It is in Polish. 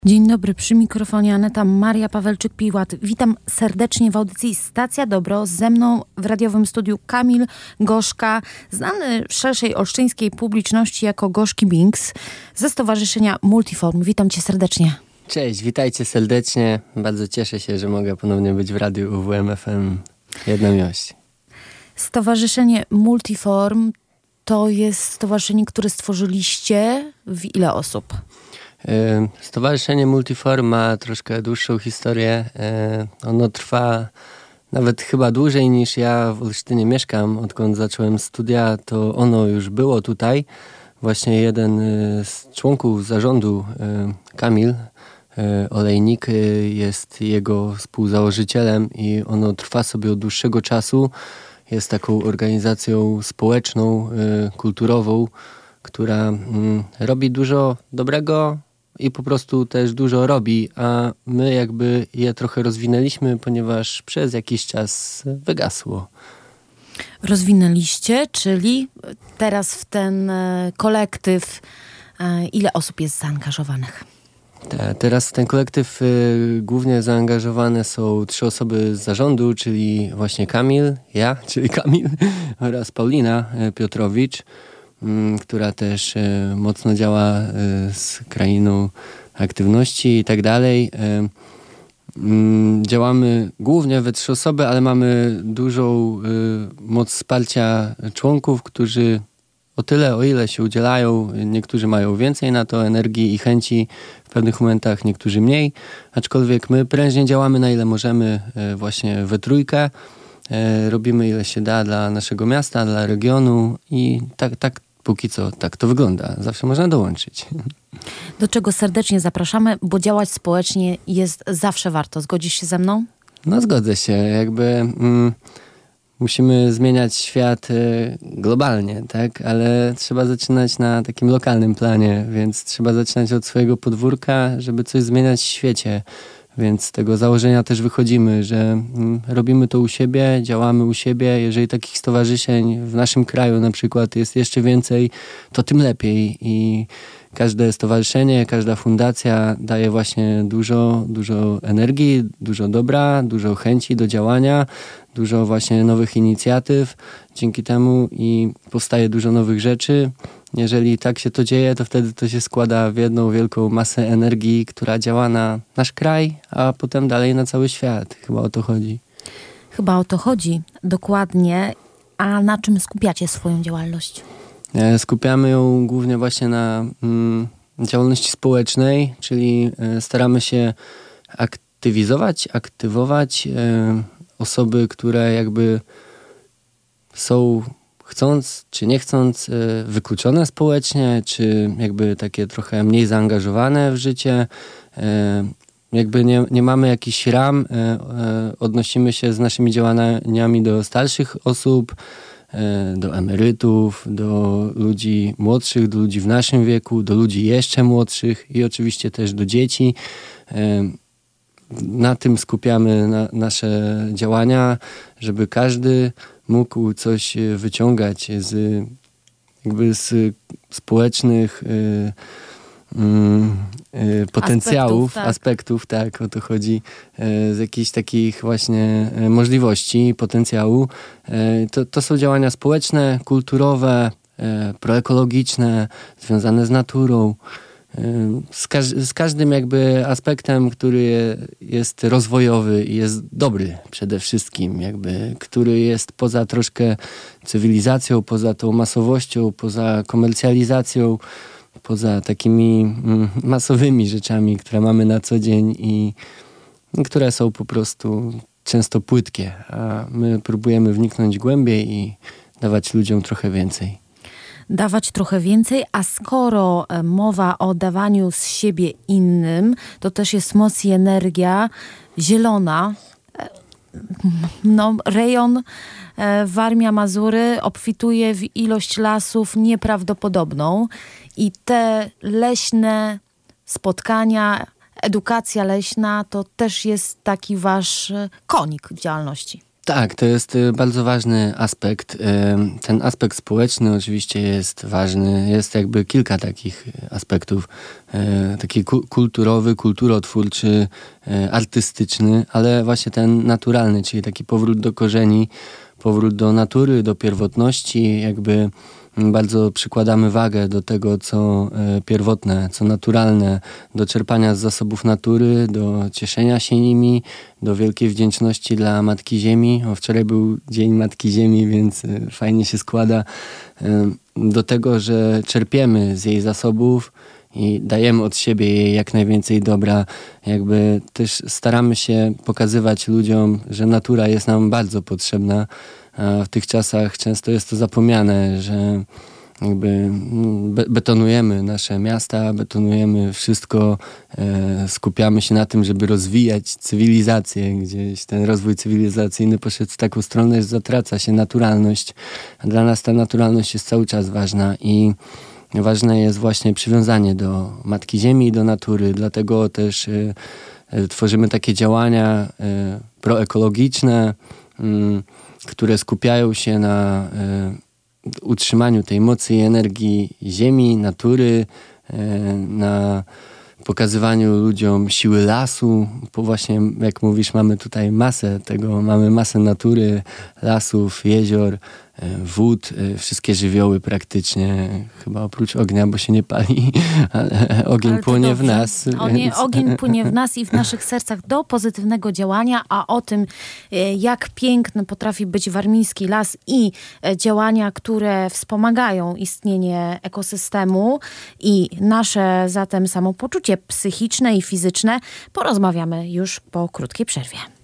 Dzień dobry, przy mikrofonie Aneta Maria Pawelczyk-Piłat. Witam serdecznie w audycji Stacja Dobro. Ze mną w radiowym studiu Kamil Gorzka, znany w szerszej olsztyńskiej publiczności jako Gorzki Binks ze Stowarzyszenia Multiform. Witam cię serdecznie. Cześć, witajcie serdecznie. Bardzo cieszę się, że mogę ponownie być w radiu UWM FM. Jedna miłość. Stowarzyszenie Multiform to jest stowarzyszenie, które stworzyliście w ile osób? Stowarzyszenie Multiform ma troszkę dłuższą historię. Ono trwa nawet chyba dłużej niż ja w Olsztynie mieszkam. Odkąd zacząłem studia, to ono już było tutaj. Właśnie jeden z członków zarządu, Kamil Olejnik, jest jego współzałożycielem i ono trwa sobie od dłuższego czasu. Jest taką organizacją społeczną, kulturową, która robi dużo dobrego i po prostu też dużo robi, a my jakby je trochę rozwinęliśmy, ponieważ przez jakiś czas wygasło. Rozwinęliście, czyli teraz w ten kolektyw ile osób jest zaangażowanych? Teraz w ten kolektyw głównie zaangażowane są 3 osoby z zarządu, czyli właśnie Kamil, ja, czyli Kamil oraz Paulina Piotrowicz, która też mocno działa z krainą aktywności i tak dalej. Działamy głównie we 3 osoby, ale mamy dużą moc wsparcia członków, którzy o tyle, o ile się udzielają. Niektórzy mają więcej na to energii i chęci w pewnych momentach, niektórzy mniej. Aczkolwiek my prężnie działamy na ile możemy właśnie we trójkę. Robimy ile się da dla naszego miasta, dla regionu i tak póki co tak to wygląda. Zawsze można dołączyć. Do czego serdecznie zapraszamy, bo działać społecznie jest zawsze warto. Zgodzisz się ze mną? No zgodzę się. Jakby musimy zmieniać świat globalnie, tak? Ale trzeba zaczynać na takim lokalnym planie, więc trzeba zaczynać od swojego podwórka, żeby coś zmieniać w świecie. Więc z tego założenia też wychodzimy, że robimy to u siebie, działamy u siebie. Jeżeli takich stowarzyszeń w naszym kraju na przykład jest jeszcze więcej, to tym lepiej. I każde stowarzyszenie, każda fundacja daje właśnie dużo energii, dużo dobra, dużo chęci do działania, dużo właśnie nowych inicjatyw dzięki temu i powstaje dużo nowych rzeczy. Jeżeli tak się to dzieje, to wtedy to się składa w jedną wielką masę energii, która działa na nasz kraj, a potem dalej na cały świat. Chyba o to chodzi. Chyba o to chodzi, dokładnie. A na czym skupiacie swoją działalność? Skupiamy ją głównie właśnie na działalności społecznej, czyli staramy się aktywować osoby, które jakby są chcąc czy nie chcąc wykluczone społecznie, czy jakby takie trochę mniej zaangażowane w życie. Jakby nie mamy jakichś ram, odnosimy się z naszymi działaniami do starszych osób, do emerytów, do ludzi młodszych, do ludzi w naszym wieku, do ludzi jeszcze młodszych i oczywiście też do dzieci. Na tym skupiamy nasze działania, żeby każdy mógł coś wyciągać z społecznych potencjałów, aspektów, tak, o to chodzi, z jakichś takich właśnie możliwości, potencjału. To są działania społeczne, kulturowe, proekologiczne, związane z naturą. Z każdym jakby aspektem, który jest rozwojowy i jest dobry przede wszystkim, jakby, który jest poza troszkę cywilizacją, poza tą masowością, poza komercjalizacją, poza takimi masowymi rzeczami, które mamy na co dzień i które są po prostu często płytkie, a my próbujemy wniknąć głębiej i dawać ludziom trochę więcej. Dawać trochę więcej, a skoro mowa o dawaniu z siebie innym, to też jest moc i energia zielona. Rejon Warmia-Mazury obfituje w ilość lasów nieprawdopodobną i te leśne spotkania, edukacja leśna to też jest taki wasz konik w działalności. Tak, to jest bardzo ważny aspekt. Ten aspekt społeczny oczywiście jest ważny. Jest jakby kilka takich aspektów. Taki kulturowy, kulturotwórczy, artystyczny, ale właśnie ten naturalny, czyli taki powrót do korzeni, powrót do natury, do pierwotności, jakby bardzo przykładamy wagę do tego, co pierwotne, co naturalne, do czerpania z zasobów natury, do cieszenia się nimi, do wielkiej wdzięczności dla Matki Ziemi. Wczoraj był Dzień Matki Ziemi, więc fajnie się składa do tego, że czerpiemy z jej zasobów i dajemy od siebie jej jak najwięcej dobra. Jakby też staramy się pokazywać ludziom, że natura jest nam bardzo potrzebna. A w tych czasach często jest to zapomniane, że jakby betonujemy nasze miasta, betonujemy wszystko, skupiamy się na tym, żeby rozwijać cywilizację. Gdzieś ten rozwój cywilizacyjny poszedł w taką stronę, że zatraca się naturalność. A dla nas ta naturalność jest cały czas ważna i ważne jest właśnie przywiązanie do Matki Ziemi i do natury. Dlatego też tworzymy takie działania proekologiczne, które skupiają się na utrzymaniu tej mocy i energii ziemi, natury, na pokazywaniu ludziom siły lasu, bo właśnie jak mówisz, mamy tutaj masę tego, mamy masę natury, lasów, jezior, wód, wszystkie żywioły praktycznie, chyba oprócz ognia, bo się nie pali, ale ogień płonie w nas. Więc... Ogień płynie w nas i w naszych sercach do pozytywnego działania, a o tym, jak piękny potrafi być warmiński las i działania, które wspomagają istnienie ekosystemu i nasze zatem samopoczucie psychiczne i fizyczne, porozmawiamy już po krótkiej przerwie.